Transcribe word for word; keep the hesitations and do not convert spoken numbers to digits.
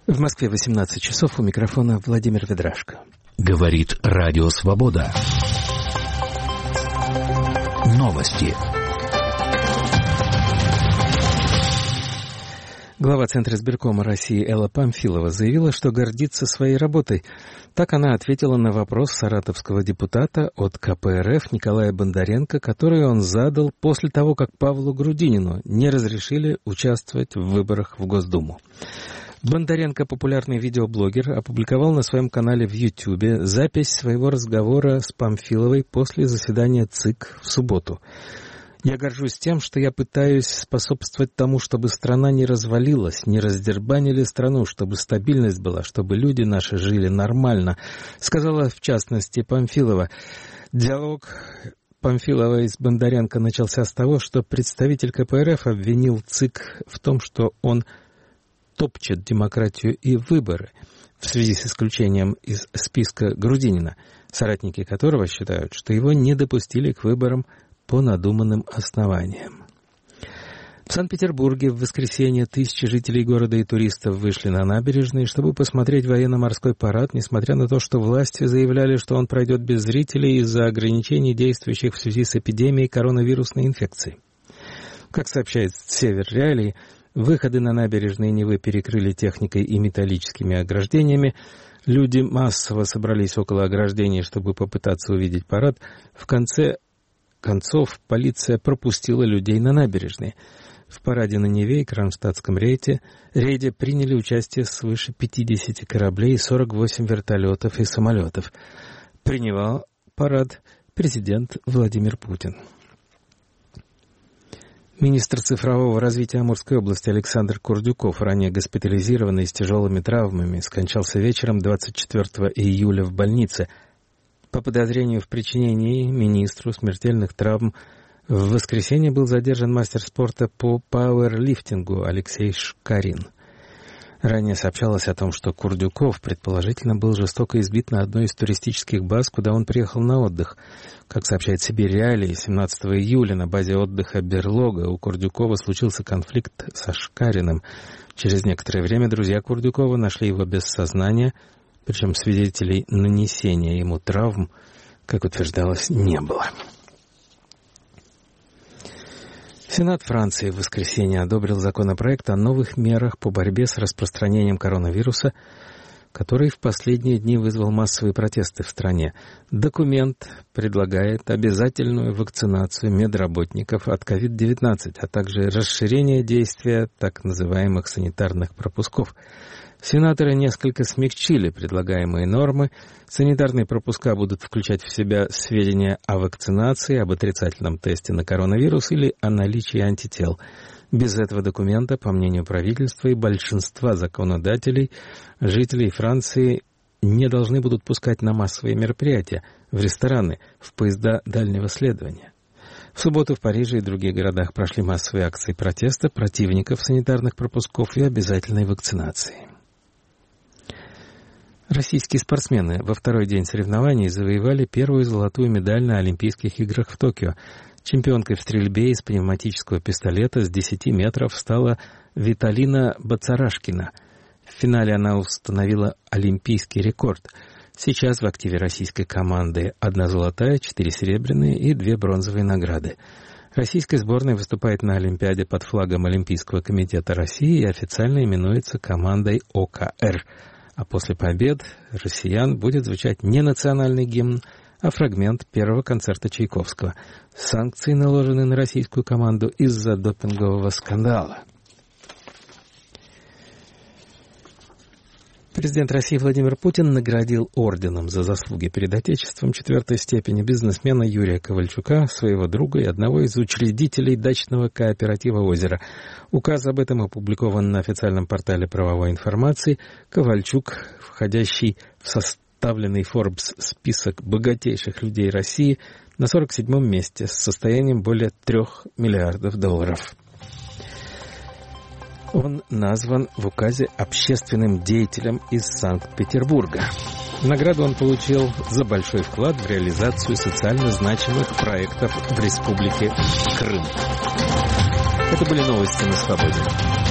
В Москве восемнадцать часов, у микрофона Владимир Ведрашко. Говорит Радио Свобода. Новости. Глава Центра избиркома России Элла Памфилова заявила, что гордится своей работой. Так она ответила на вопрос саратовского депутата от ка пэ эр эф Николая Бондаренко, который он задал после того, как Павлу Грудинину не разрешили участвовать в выборах в Госдуму. Бондаренко, популярный видеоблогер, опубликовал на своем канале в Ютьюбе запись своего разговора с Памфиловой после заседания ЦИК в субботу. «Я горжусь тем, что я пытаюсь способствовать тому, чтобы страна не развалилась, не раздербанили страну, чтобы стабильность была, чтобы люди наши жили нормально», сказала в частности Памфилова. Диалог Памфиловой с Бондаренко начался с того, что представитель ка пэ эр эф обвинил ЦИК в том, что он топчет демократию и выборы в связи с исключением из списка Грудинина, соратники которого считают, что его не допустили к выборам по надуманным основаниям. В Санкт-Петербурге в воскресенье тысячи жителей города и туристов вышли на набережные, чтобы посмотреть военно-морской парад, несмотря на то, что власти заявляли, что он пройдет без зрителей из-за ограничений, действующих в связи с эпидемией коронавирусной инфекции. Как сообщает Север Реалии, выходы на набережные Невы перекрыли техникой и металлическими ограждениями. Люди массово собрались около ограждений, чтобы попытаться увидеть парад. В конце концов, полиция пропустила людей на набережные. В параде на Неве и Кронштадтском рейде, рейде приняли участие свыше пятидесяти кораблей, сорок восемь вертолетов и самолетов. Принимал парад президент Владимир Путин. Министр цифрового развития Амурской области Александр Курдюков, ранее госпитализированный с тяжелыми травмами, скончался вечером двадцать четвёртого июля в больнице. По подозрению в причинении министру смертельных травм в воскресенье был задержан мастер спорта по пауэрлифтингу Алексей Шкарин. Ранее сообщалось о том, что Курдюков, предположительно, был жестоко избит на одной из туристических баз, куда он приехал на отдых. Как сообщает Сибирь Реалии, семнадцатого июля на базе отдыха Берлога у Курдюкова случился конфликт со Шкариным. Через некоторое время друзья Курдюкова нашли его без сознания, причем свидетелей нанесения ему травм, как утверждалось, не было. Сенат Франции в воскресенье одобрил законопроект о новых мерах по борьбе с распространением коронавируса, который в последние дни вызвал массовые протесты в стране. Документ предлагает обязательную вакцинацию медработников от ковид девятнадцать, а также расширение действия так называемых санитарных пропусков. Сенаторы несколько смягчили предлагаемые нормы. Санитарные пропуска будут включать в себя сведения о вакцинации, об отрицательном тесте на коронавирус или о наличии антител. Без этого документа, по мнению правительства и большинства законодателей, жителей Франции не должны будут пускать на массовые мероприятия, в рестораны, в поезда дальнего следования. В субботу в Париже и других городах прошли массовые акции протеста противников санитарных пропусков и обязательной вакцинации. Российские спортсмены во второй день соревнований завоевали первую золотую медаль на Олимпийских играх в Токио. Чемпионкой в стрельбе из пневматического пистолета с десяти метров стала Виталина Бацарашкина. В финале она установила олимпийский рекорд. Сейчас в активе российской команды одна золотая, четыре серебряные и две бронзовые награды. Российская сборная выступает на Олимпиаде под флагом Олимпийского комитета России и официально именуется командой о ка эр. А после побед россиян будет звучать не национальный гимн, а фрагмент первого концерта Чайковского. Санкции наложены на российскую команду из-за допингового скандала. Президент России Владимир Путин наградил орденом за заслуги перед Отечеством четвертой степени бизнесмена Юрия Ковальчука, своего друга и одного из учредителей дачного кооператива «Озеро». Указ об этом опубликован на официальном портале правовой информации. Ковальчук, входящий в составленный Forbes список богатейших людей России, на сорок седьмом месте с состоянием более трех миллиардов долларов. Он назван в указе общественным деятелем из Санкт-Петербурга. Награду он получил за большой вклад в реализацию социально значимых проектов в Республике Крым. Это были новости на Свободе.